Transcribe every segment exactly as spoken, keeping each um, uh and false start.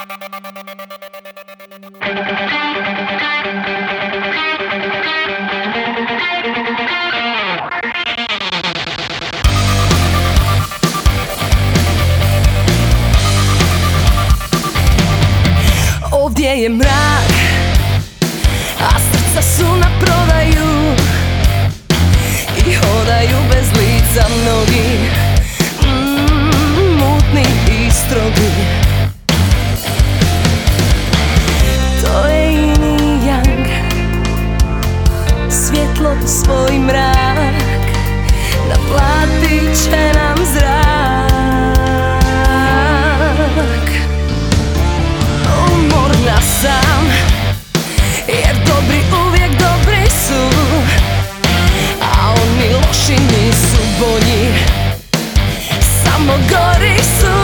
Ovdje je mrak, a srca su na prodaju i hodaju bez lica mnogi, mm, mutni i strogi. To je yin i yang, svjetlo svoj mrak, naplatit će nam zrak. Umorna sam, jer dobri uvijek dobri su, a oni loši nisu bolji, samo gori su.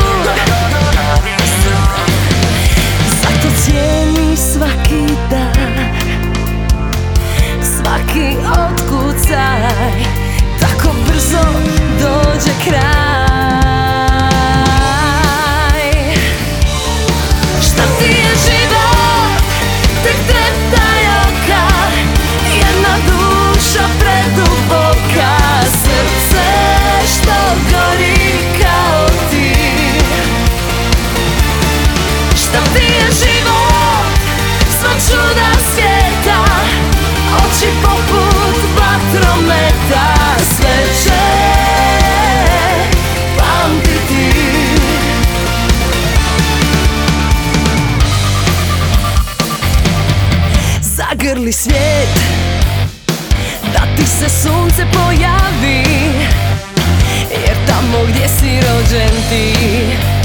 Zato cijeni svaki dan, svaki otkucaj, tako brzo dođe kraj. Šta ti je život, tek treptaj oka, jedna duša preduboka, srce što gori kao ti. Šta ti je život, svog čuda svijeta, oči poput vatrometa, sve će pamtiti. Zagrli svijet, da ti se sunce pojavi, jer tamo gdje si rođen ti